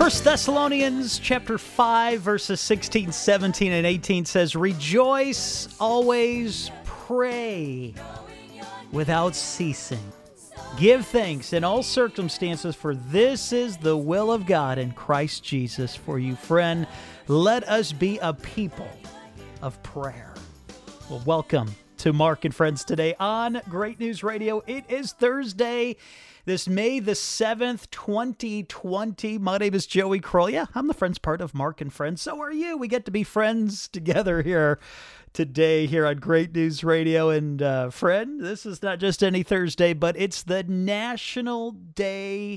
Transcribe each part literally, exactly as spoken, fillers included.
First Thessalonians chapter five, verses sixteen, seventeen, and eighteen says, "Rejoice always, pray without ceasing. Give thanks in all circumstances, for this is the will of God in Christ Jesus for you." Friend, let us be a people of prayer. Well, welcome to Mark and Friends today on Great News Radio. It is Thursday, this May the seventh, twenty twenty. My name is Joey Kroll. Yeah, I'm the Friends part of Mark and Friends. So are you. We get to be friends together here today here on Great News Radio. And uh, friend, this is not just any Thursday, but it's the National Day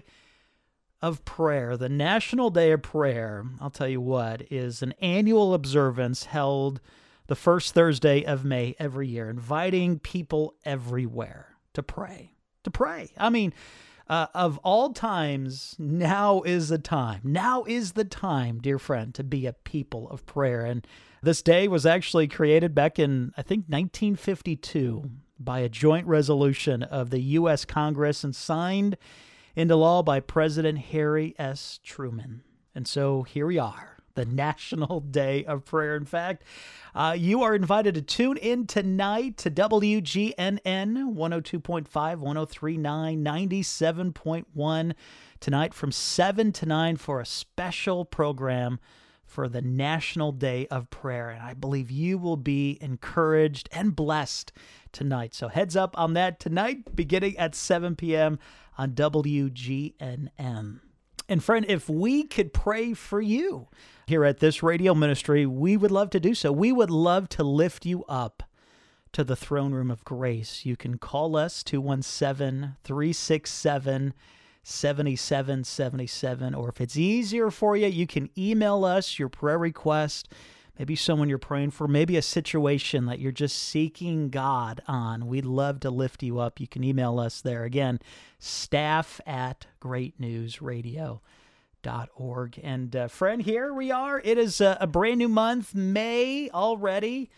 of Prayer. The National Day of Prayer, I'll tell you what, is an annual observance held the first Thursday of May every year, inviting people everywhere to pray. To pray. I mean, uh, of all times, now is the time. Now is the time, dear friend, to be a people of prayer. And this day was actually created back in, I think, nineteen fifty-two by a joint resolution of the U S Congress and signed into law by President Harry S. Truman. And so here we are, the National Day of Prayer. In fact, uh, you are invited to tune in tonight to W G N N one oh two point five, one oh three point nine, ninety-seven point one tonight from seven to nine for a special program for the National Day of Prayer. And I believe you will be encouraged and blessed tonight. So heads up on that tonight, beginning at seven p.m. on W G N N. And friend, if we could pray for you here at this radio ministry, we would love to do so. We would love to lift you up to the throne room of grace. You can call us two one seven, three six seven, seven seven seven seven, or if it's easier for you, you can email us your prayer request, maybe someone you're praying for, maybe a situation that you're just seeking God on. We'd love to lift you up. You can email us there. Again, staff at great news radio dot org. And uh, friend, here we are. It is a, a brand new month, May already.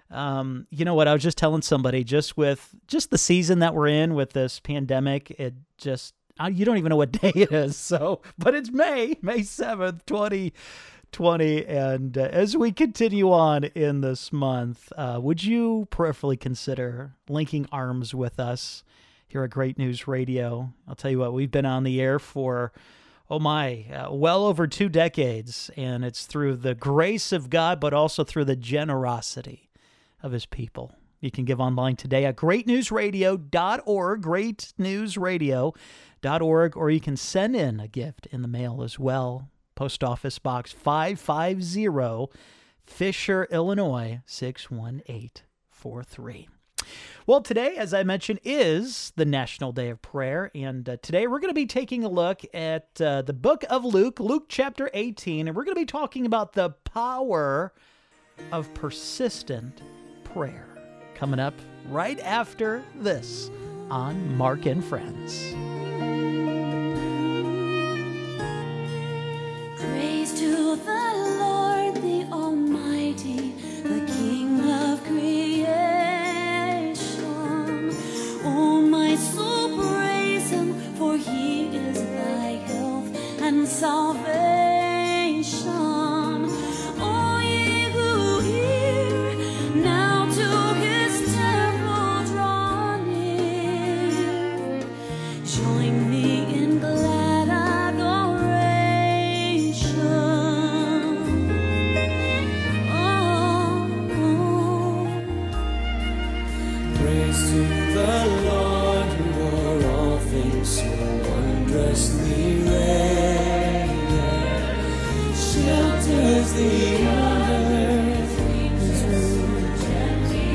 Um, you know what? I was just telling somebody, just with just the season that we're in with this pandemic, it just, you don't even know what day it is. So, but it's May, May seventh, twenty twenty. And uh, as we continue on in this month, uh, would you prayerfully consider linking arms with us here at Great News Radio? I'll tell you what, we've been on the air for, oh my, uh, well over two decades. And it's through the grace of God, but also through the generosity of his people. You can give online today at great news radio dot org, great news radio dot org, or you can send in a gift in the mail as well. Post Office Box five five zero, Fisher, Illinois, six one eight four three. Well, today, as I mentioned, is the National Day of Prayer, and uh, today we're going to be taking a look at uh, the book of Luke, Luke chapter eighteen, and we're going to be talking about the power of persistent prayer. Coming up right after this on Mark and Friends. Praise to the Lord, the Almighty, the King of creation. Oh, my soul, praise him, for he is thy health and salvation. Oh, ye who hear, now to his temple draw near. Join me in glad adoration. Oh, oh. Praise to the Lord, who o'er all things so wondrously reigneth, shelters the earth, his word gently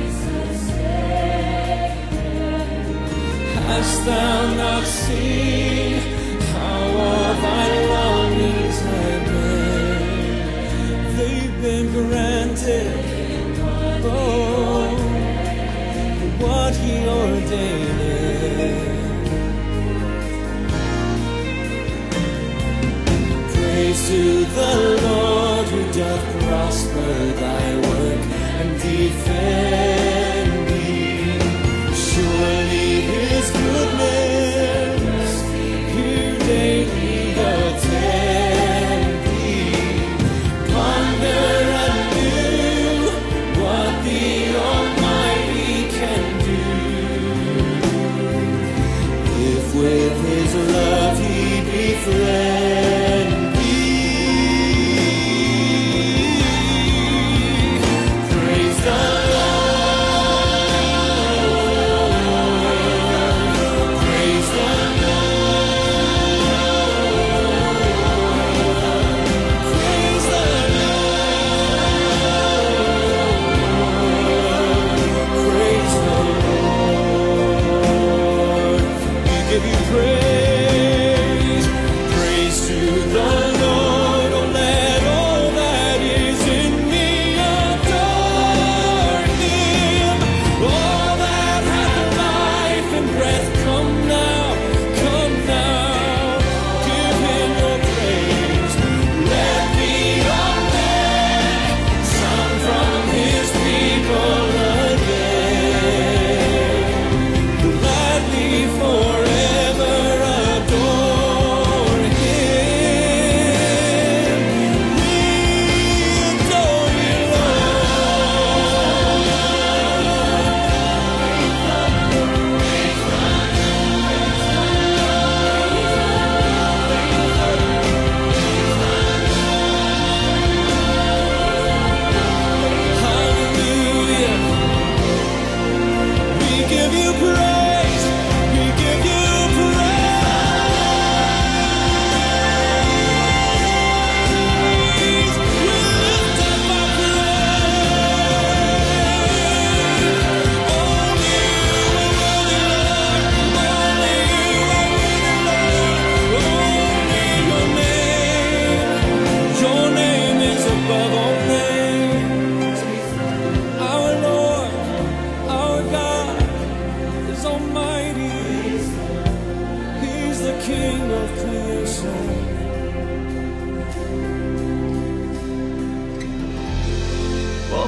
sustaineth. Hast thou not seen how all thy longings have been? They've been granted. Oh, what he ordained. Praise to the Lord, who doth prosper thy work and defend thee. Surely his goodness here daily attend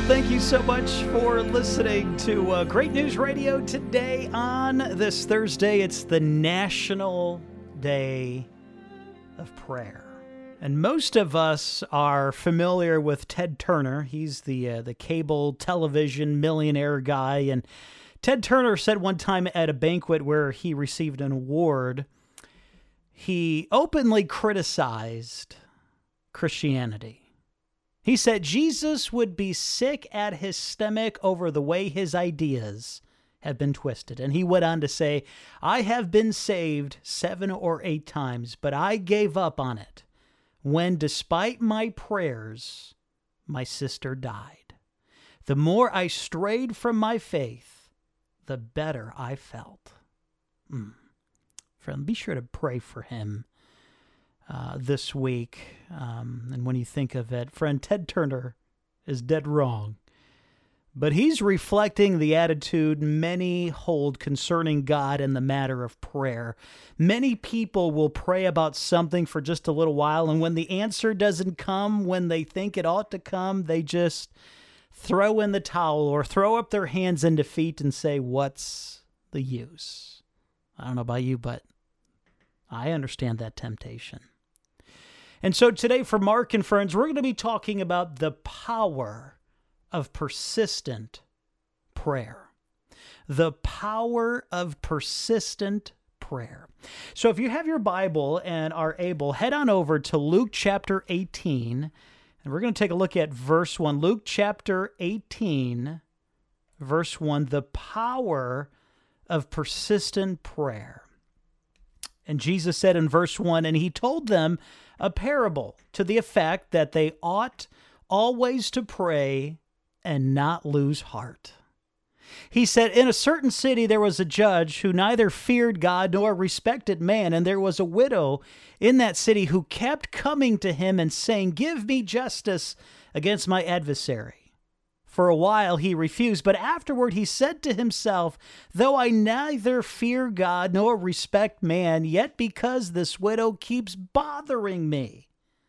thank you so much for listening to uh, Great News Radio today on this Thursday. It's the National Day of Prayer. And most of us are familiar with Ted Turner. He's the uh, the cable television millionaire guy. And Ted Turner said one time at a banquet where he received an award, he openly criticized Christianity. He said Jesus would be sick at his stomach over the way his ideas have been twisted. And he went on to say, I have been saved seven or eight times, but I gave up on it when, despite my prayers, my sister died. The more I strayed from my faith, the better I felt. Mm. Friend, be sure to pray for him Uh, this week. Um, and when you think of it, friend, Ted Turner is dead wrong. But he's reflecting the attitude many hold concerning God in the matter of prayer. Many people will pray about something for just a little while, and when the answer doesn't come when they think it ought to come, they just throw in the towel or throw up their hands in defeat and say, what's the use? I don't know about you, but I understand that temptation. And so today for Mark and friends, we're going to be talking about the power of persistent prayer. The power of persistent prayer. So if you have your Bible and are able, head on over to Luke chapter eighteen, and we're going to take a look at verse one. Luke chapter eighteen, verse one, the power of persistent prayer. And Jesus said in verse one, and he told them a parable to the effect that they ought always to pray and not lose heart. He said, in a certain city there was a judge who neither feared God nor respected man, and there was a widow in that city who kept coming to him and saying, give me justice against my adversary. For a while he refused, but afterward he said to himself, though I neither fear God nor respect man, yet because this widow keeps bothering me,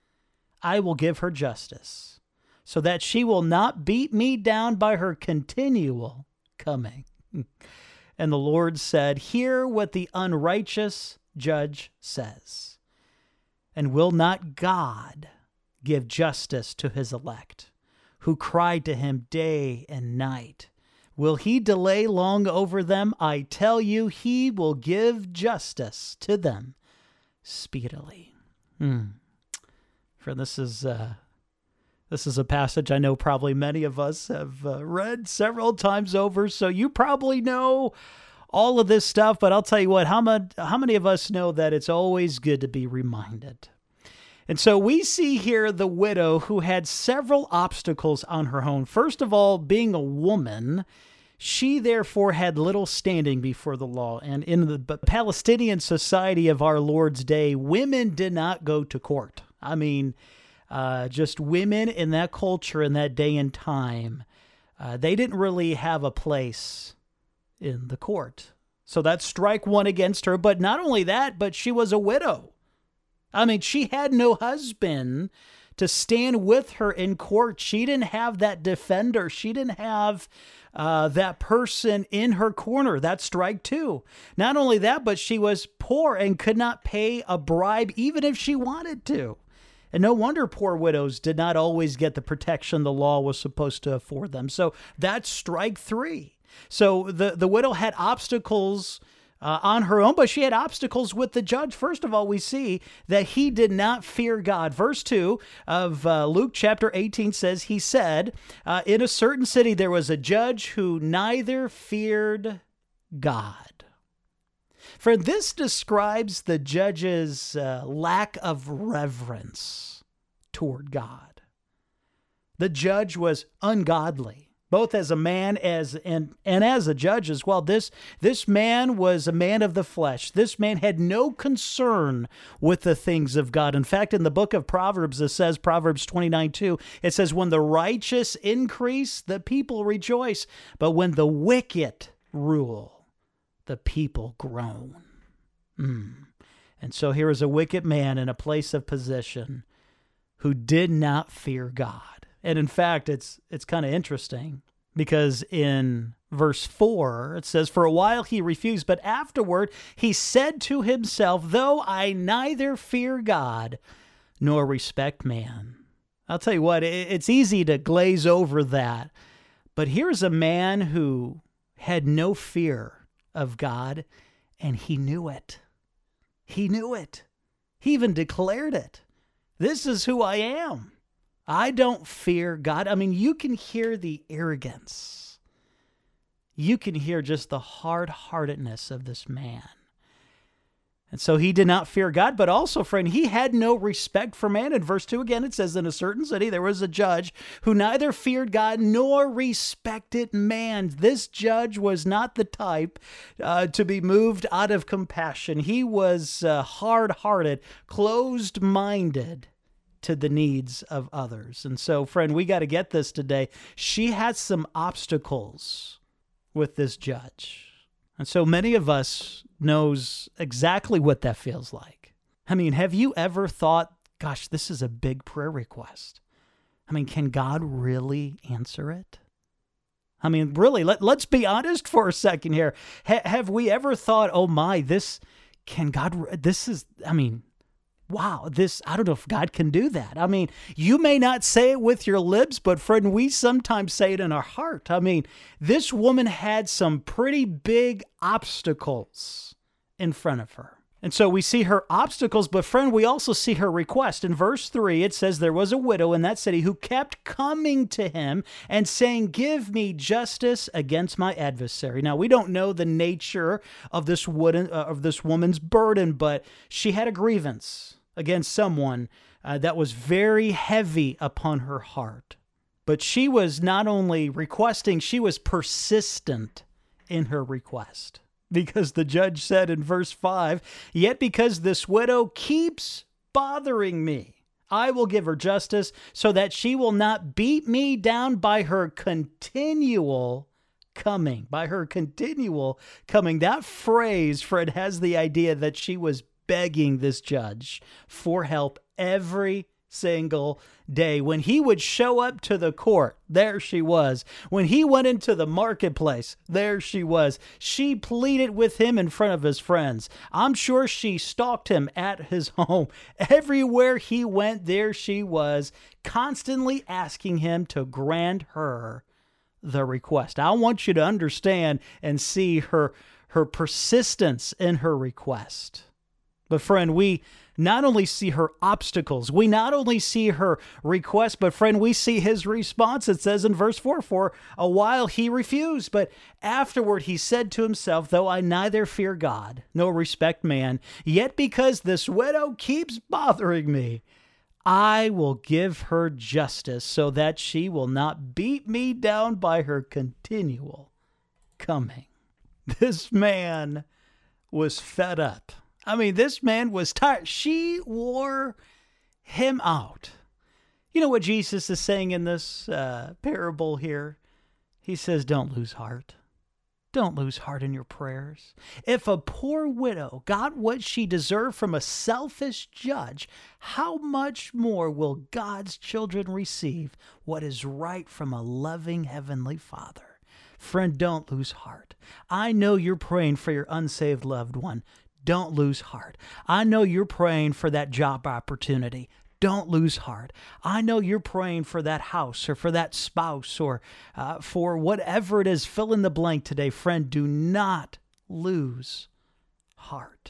I will give her justice, so that she will not beat me down by her continual coming. And the Lord said, hear what the unrighteous judge says. And will not God give justice to his elect, who cried to him day and night? Will he delay long over them? I tell you, he will give justice to them speedily. Hmm. Friend, this is uh, this is a passage I know probably many of us have uh, read several times over, so you probably know all of this stuff, but I'll tell you what, how, ma- how many of us know that it's always good to be reminded? And so we see here the widow who had several obstacles on her own. First of all, being a woman, she therefore had little standing before the law. And in the Palestinian society of our Lord's day, women did not go to court. I mean, uh, just women in that culture in that day and time, uh, they didn't really have a place in the court. So that's strike one against her. But not only that, but she was a widow. I mean, she had no husband to stand with her in court. She didn't have that defender. She didn't have uh, that person in her corner. That's strike two. Not only that, but she was poor and could not pay a bribe even if she wanted to. And no wonder poor widows did not always get the protection the law was supposed to afford them. So that's strike three. So the, the widow had obstacles Uh, on her own, but she had obstacles with the judge. First of all, we see that he did not fear God. Verse two of uh, Luke chapter eighteen says, he said, uh, in a certain city there was a judge who neither feared God. For this describes the judge's uh, lack of reverence toward God. The judge was ungodly, both as a man as and, and as a judge as well. This, this man was a man of the flesh. This man had no concern with the things of God. In fact, in the book of Proverbs, it says, Proverbs twenty-nine two, it says, when the righteous increase, the people rejoice. But when the wicked rule, the people groan. Mm. And so here is a wicked man in a place of position who did not fear God. And in fact, it's it's kind of interesting because in verse four, it says, "For a while he refused, but afterward he said to himself, though I neither fear God nor respect man." I'll tell you what, it's easy to glaze over that. But here's a man who had no fear of God, and he knew it. He knew it. He even declared it. This is who I am. I don't fear God. I mean, you can hear the arrogance. You can hear just the hard-heartedness of this man. And so he did not fear God, but also, friend, he had no respect for man. In verse two, again, it says, "In a certain city there was a judge who neither feared God nor respected man." This judge was not the type uh, to be moved out of compassion. He was uh, hard-hearted, closed-minded to the needs of others. And so, friend, we got to get this today. She had some obstacles with this judge. And so many of us knows exactly what that feels like. I mean, have you ever thought, gosh, this is a big prayer request? I mean, can God really answer it? I mean, really, let, let's be honest for a second here. Ha- have we ever thought, oh my, this, can God, this is, I mean, wow, this, I don't know if God can do that. I mean, you may not say it with your lips, but friend, we sometimes say it in our heart. I mean, this woman had some pretty big obstacles in front of her. And so we see her obstacles, but friend, we also see her request. In verse three, it says, "There was a widow in that city who kept coming to him and saying, 'Give me justice against my adversary.'" Now, we don't know the nature of this wooden, uh, of this woman's burden, but she had a grievance against someone uh, that was very heavy upon her heart. But she was not only requesting, she was persistent in her request. Because the judge said in verse five, "Yet because this widow keeps bothering me, I will give her justice so that she will not beat me down by her continual coming." By her continual coming. That phrase, Fred, has the idea that she was begging this judge for help every single day. When he would show up to the court, there she was. When he went into the marketplace, there she was. She pleaded with him in front of his friends. I'm sure she stalked him at his home. Everywhere he went, there she was, constantly asking him to grant her the request. I want you to understand and see her, her persistence in her request. But friend, we not only see her obstacles, we not only see her request, but friend, we see his response. It says in verse four, "For a while he refused, but afterward he said to himself, though I neither fear God nor respect man, yet because this widow keeps bothering me, I will give her justice so that she will not beat me down by her continual coming." This man was fed up. I mean, this man was tired. She wore him out. You know what Jesus is saying in this uh, parable here? He says, don't lose heart. Don't lose heart in your prayers. If a poor widow got what she deserved from a selfish judge, how much more will God's children receive what is right from a loving Heavenly Father? Friend, don't lose heart. I know you're praying for your unsaved loved one. Don't lose heart. I know you're praying for that job opportunity. Don't lose heart. I know you're praying for that house or for that spouse or uh, for whatever it is. Fill in the blank today. Friend, do not lose heart.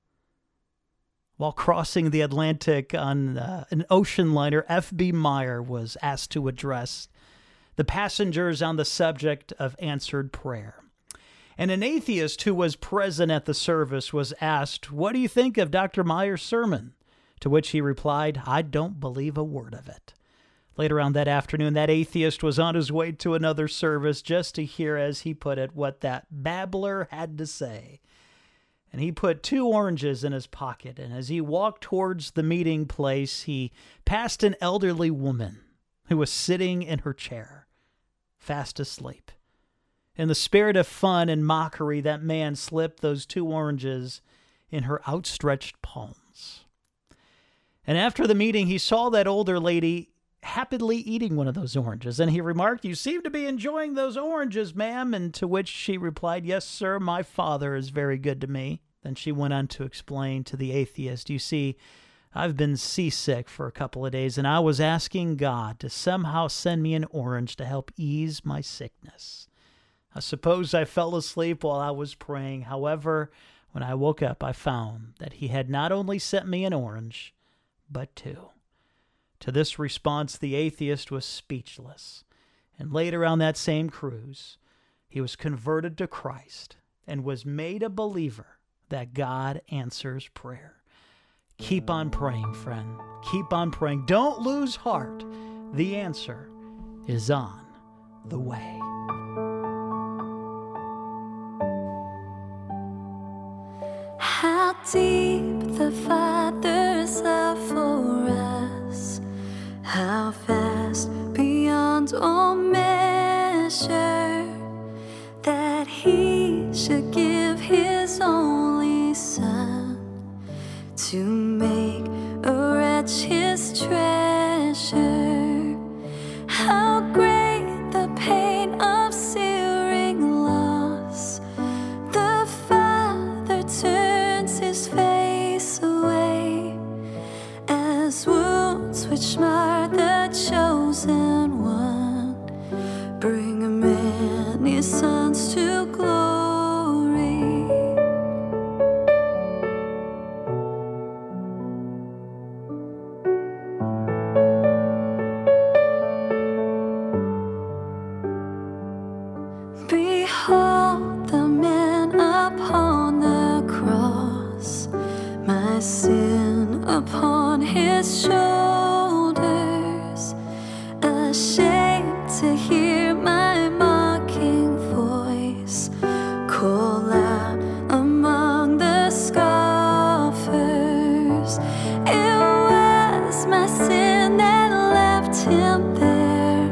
While crossing the Atlantic on uh, an ocean liner, F B Meyer was asked to address the passengers on the subject of answered prayer. And an atheist who was present at the service was asked, "What do you think of Doctor Meyer's sermon?" To which he replied, "I don't believe a word of it." Later on that afternoon, that atheist was on his way to another service just to hear, as he put it, what that babbler had to say. And he put two oranges in his pocket, and as he walked towards the meeting place, he passed an elderly woman who was sitting in her chair, fast asleep. In the spirit of fun and mockery, that man slipped those two oranges in her outstretched palms. And after the meeting, he saw that older lady happily eating one of those oranges. And he remarked, "You seem to be enjoying those oranges, ma'am." And to which she replied, "Yes, sir, my father is very good to me." Then she went on to explain to the atheist, "You see, I've been seasick for a couple of days, and I was asking God to somehow send me an orange to help ease my sickness. I suppose I fell asleep while I was praying. However, when I woke up, I found that he had not only sent me an orange, but two." To this response, the atheist was speechless. And later on that same cruise, he was converted to Christ and was made a believer that God answers prayer. Keep on praying, friend. Keep on praying. Don't lose heart. The answer is on the way. How deep the Father's love for us, how vast beyond all measure, that He should give His only Son to make a wretch His treasure. How great the pain of searing loss, the Father turns His face away, as wounds which mar the chosen one bring many sons to glory. Behold the man upon the cross, my sin upon His shoulders, ashamed to hear my mocking voice call out among the scoffers. It was my sin that left Him there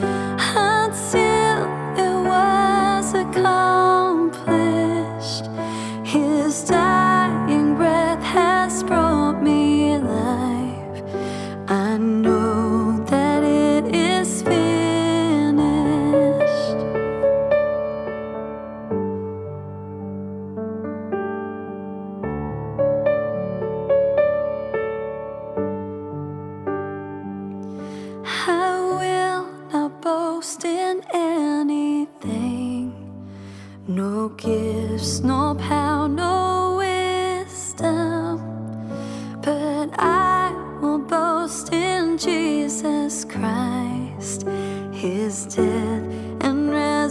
until it was accomplished. His dying breath has brought me life. I know that it is finished. I will not boast in anything, no gifts, no power, no wisdom, but I will boast in Jesus Christ, His death and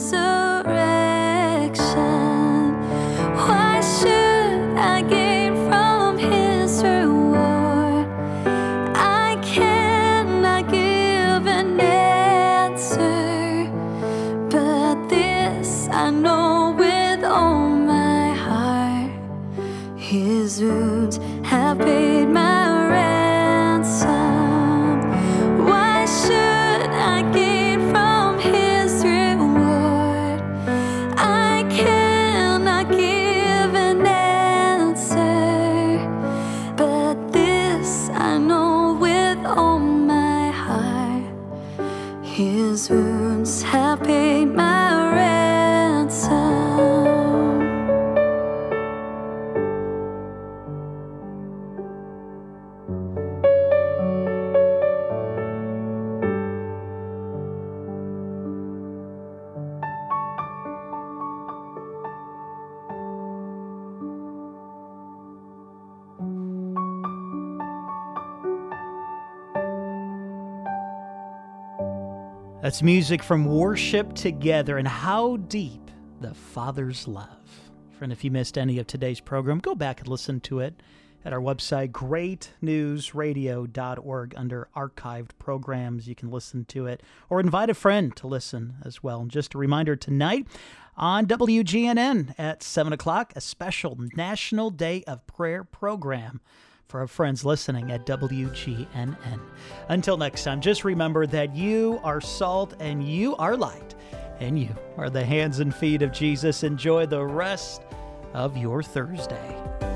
resurrection. Why should I gain from His reward? I cannot give an answer, but this I know with all my heart: His wounds have paid my ransom. Why should I gain from His reward? I cannot give an answer, but this I know with all my heart: His wounds have paid my ransom. That's music from Worship Together and How Deep the Father's Love. Friend, if you missed any of today's program, go back and listen to it at our website, great news radio dot org. Under archived programs, you can listen to it or invite a friend to listen as well. And just a reminder, tonight on W G N N at seven o'clock, a special National Day of Prayer program for our friends listening at W G N N. Until next time, just remember that you are salt and you are light and you are the hands and feet of Jesus. Enjoy the rest of your Thursday.